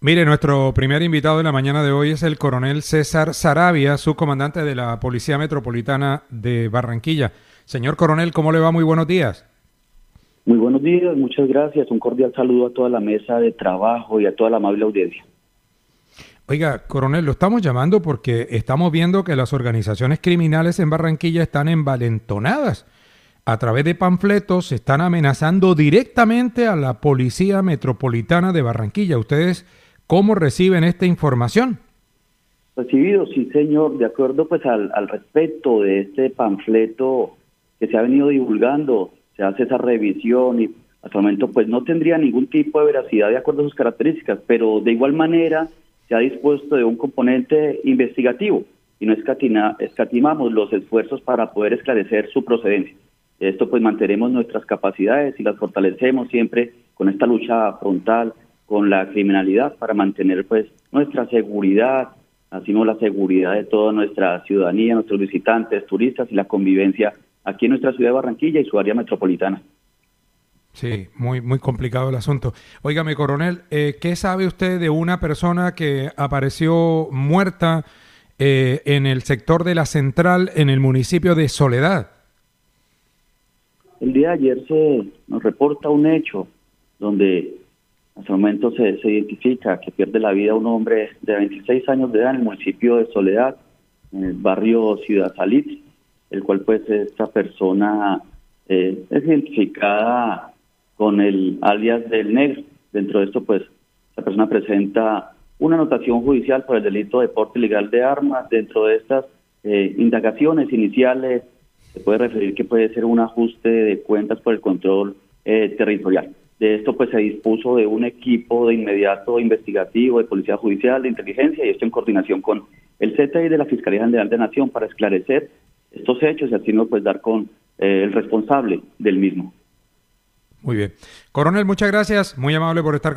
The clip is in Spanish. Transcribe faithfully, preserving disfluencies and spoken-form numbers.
Mire, nuestro primer invitado de la mañana de hoy es el coronel César Saravia, subcomandante de la Policía Metropolitana de Barranquilla. Señor coronel, ¿cómo le va? Muy buenos días. Muy buenos días, muchas gracias. Un cordial saludo a toda la mesa de trabajo y a toda la amable audiencia. Oiga, coronel, lo estamos llamando porque estamos viendo que las organizaciones criminales en Barranquilla están envalentonadas. A través de panfletos están amenazando directamente a la Policía Metropolitana de Barranquilla. ¿Ustedes cómo reciben esta información? Recibido, sí señor, de acuerdo pues al, al respecto de este panfleto que se ha venido divulgando, se hace esa revisión y hasta el momento pues no tendría ningún tipo de veracidad de acuerdo a sus características, pero de igual manera se ha dispuesto de un componente investigativo y no escatima, escatimamos los esfuerzos para poder esclarecer su procedencia. Esto pues mantenemos nuestras capacidades y las fortalecemos siempre con esta lucha frontal con la criminalidad para mantener pues nuestra seguridad, así como la seguridad de toda nuestra ciudadanía, nuestros visitantes, turistas y la convivencia aquí en nuestra ciudad de Barranquilla y su área metropolitana. Sí, muy, muy complicado el asunto. Óigame, coronel, eh, ¿qué sabe usted de una persona que apareció muerta eh, en el sector de la Central en el municipio de Soledad? El día de ayer se nos reporta un hecho donde hasta el momento se, se identifica que pierde la vida un hombre de veintiséis años de edad en el municipio de Soledad, en el barrio Ciudad Salitre, el cual pues esta persona eh, es identificada con el alias del Negro. Dentro de esto pues la persona presenta una anotación judicial por el delito de porte ilegal de armas. Dentro de estas eh, indagaciones iniciales se puede referir que puede ser un ajuste de cuentas por el control eh, territorial. De esto pues se dispuso de un equipo de inmediato investigativo de Policía Judicial, de Inteligencia, y esto en coordinación con el C T I de la Fiscalía General de Nación para esclarecer estos hechos y así no pues dar con eh, el responsable del mismo. Muy bien. Coronel, muchas gracias. Muy amable por estar